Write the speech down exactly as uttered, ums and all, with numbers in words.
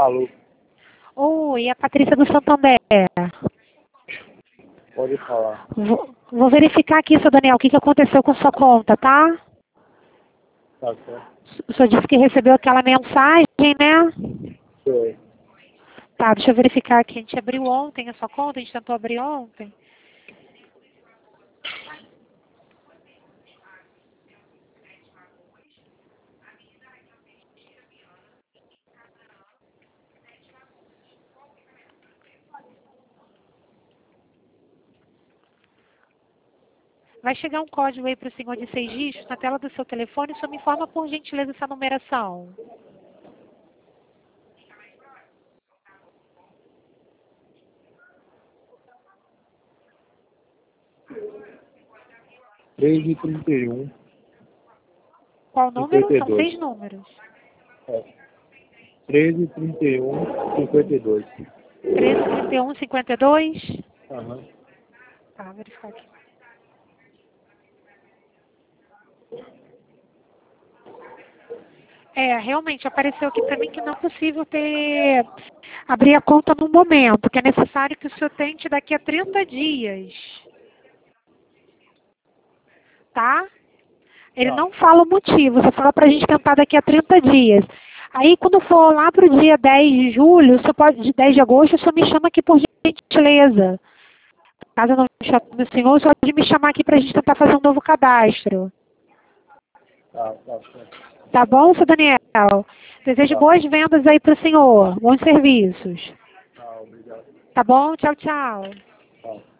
Alô, Oi, é a Patrícia do Santander. pode falar. Vou, vou verificar aqui, seu Daniel, o que, que aconteceu com sua conta, tá? Tá certo. O senhor disse que recebeu aquela mensagem, né? Foi. Tá, deixa eu verificar aqui. A gente abriu ontem a sua conta, a gente tentou abrir ontem. Vai chegar um código aí para o senhor de seis dígitos na tela do seu telefone. O senhor me informa, por gentileza, essa numeração. três e trinta e um, Qual número? cinquenta e São dois. seis números. É. três e trinta e um, cinquenta e dois. treze, trinta e um, cinquenta e dois. Aham. Tá, vou verificar aqui. É, realmente apareceu aqui para mim que não é possível ter abrir a conta no momento, que é necessário que o senhor tente daqui a trinta dias. Tá? Ele Tá. não fala o motivo, só fala pra gente tentar daqui a trinta dias. Aí quando for lá pro dia dez de julho, o senhor pode, de dez de agosto, o senhor me chama aqui por gentileza. Caso eu não me chame o senhor, o senhor pode me chamar aqui pra gente tentar fazer um novo cadastro. Tá, tá certo. Tá bom, seu Daniel? Desejo Tá. boas vendas aí pro senhor. Bons serviços. Tá, obrigado. Tá bom? Tchau, tchau. Tá.